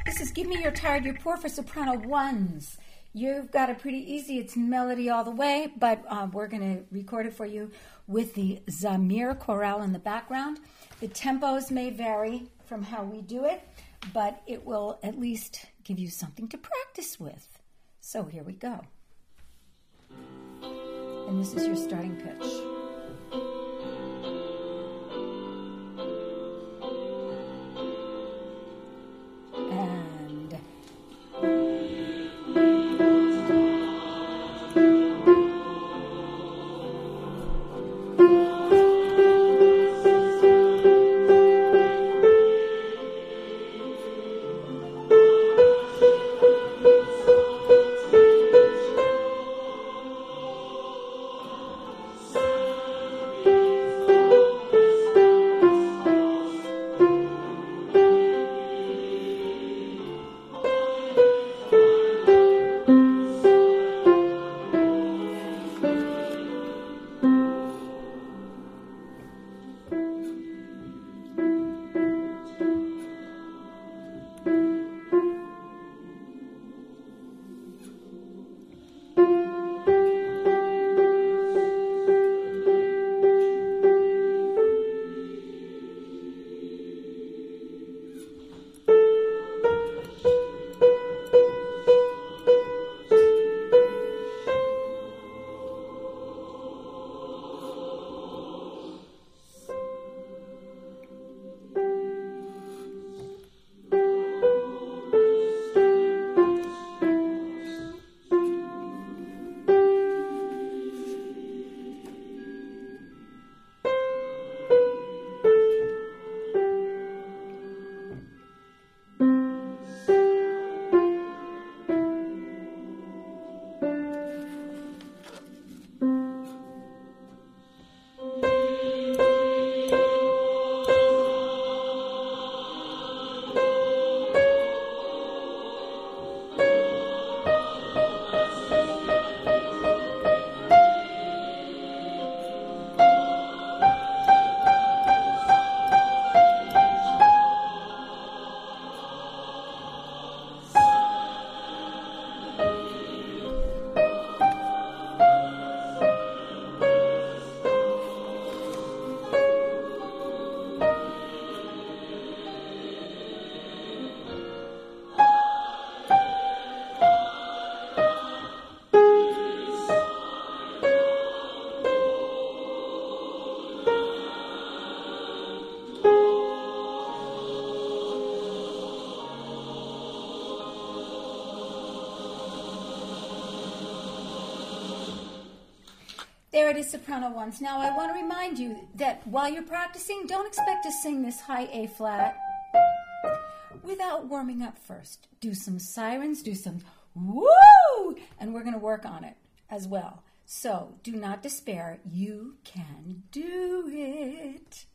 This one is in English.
This is Give Me Your Tired, Your Poor for soprano ones. You've got it pretty easy. It's melody all the way, but we're going to record it for you with the Zamir chorale in the background. The tempos may vary from how we do it, but it will at least give you something to practice with. So here we go. And this is your starting pitch. There it is, soprano ones. Now I want to remind you that while you're practicing, don't expect to sing this high A flat without warming up first. Do some sirens, do some woo, and we're going to work on it as well. So do not despair. You can do it.